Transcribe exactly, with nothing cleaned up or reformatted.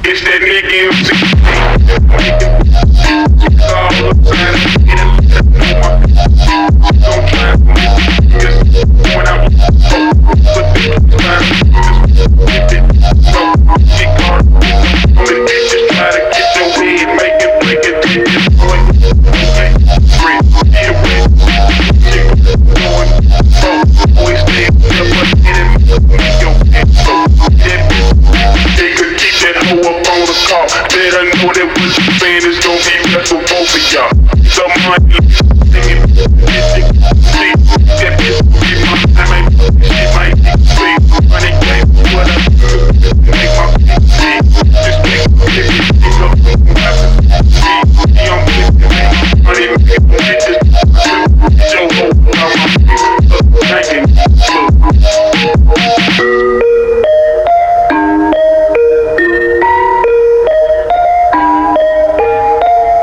It's that nigga M C. It's all the time. Don't try to miss. When